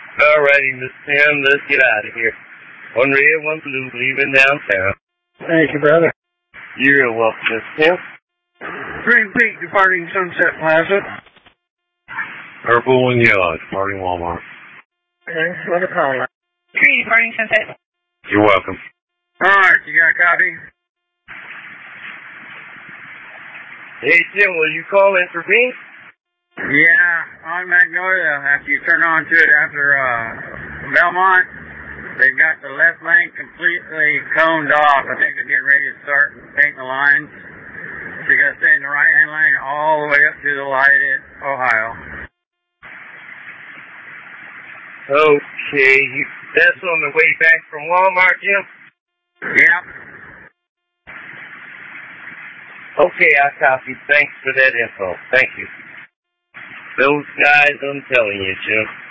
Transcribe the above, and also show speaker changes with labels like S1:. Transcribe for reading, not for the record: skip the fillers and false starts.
S1: Alrighty, Miss Tim, let's get out of here. One red, one blue, leaving downtown.
S2: Thank you, brother.
S1: You're welcome, Miss Tim.
S2: Green Peak departing Sunset Plaza.
S1: Purple and yellow, departing Walmart.
S2: Okay, what a call.
S3: Green departing Sunset.
S1: You're welcome.
S2: Alright, you got a copy?
S1: Hey, Tim, will you call in for me?
S2: Yeah, on Magnolia, after you turn on to it after Belmont, they've got the left lane completely coned off. I think they're getting ready to start painting the lines. So you got to stay in the right-hand lane all the way up to the light at Ohio.
S1: Okay, that's on the way back from Walmart, Jim?
S2: Yep.
S1: Okay, I copy. Thanks for that info. Thank you. Those guys, I'm telling you, Jim.